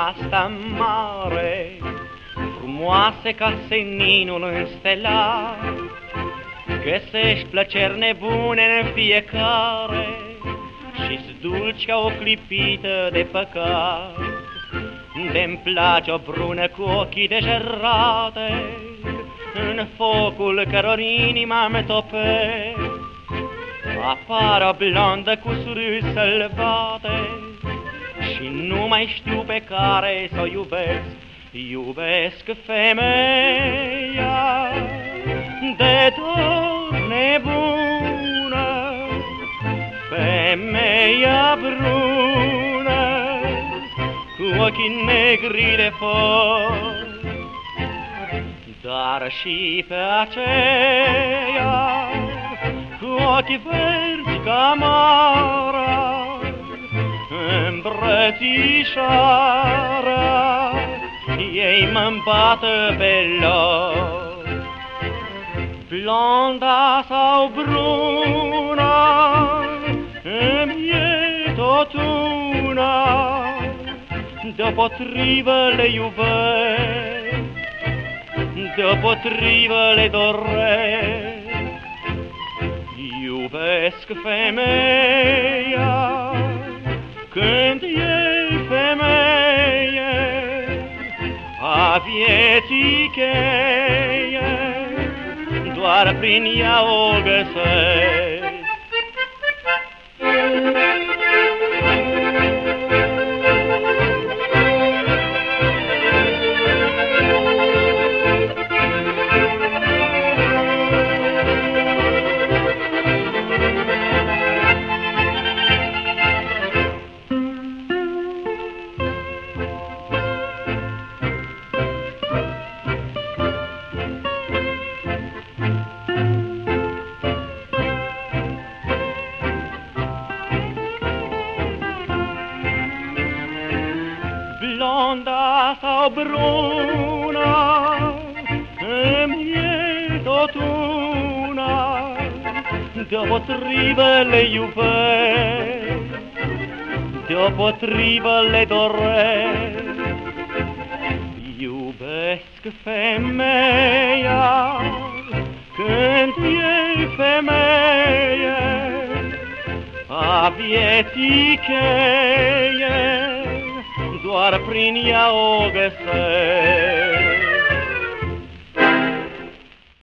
asta mare, frumoase ca seninul înstelat. Găsești plăceri nebune în fiecare și-s dulci ca o clipită de păcat. De-mi place o brună cu ochii degerate, în focul căror inima-mi topesc. Apare o blondă cu surâs sălbate și nu mai știu pe care să o iubesc. Iubesc femeia de dor nebună, femeia brună cu ochii negri de foc, dar și pe aceea cu ochii verzi ca mara îmbrățișarea ei mă îmbată pe loc. Blonda sau bruna îmi e tot una, deopotrivă le iubesc, deopotrivă le doresc. Iubesc femeia când e femeie, a vieții cheie, doar prin ea o găsesc. Blonda sau bruna îmi e tot una, deopotrivă le iubesc, deopotrivă le doresc. Iubesc femeia când e femeie, a vieții cheie, doar prin ea o găsesc.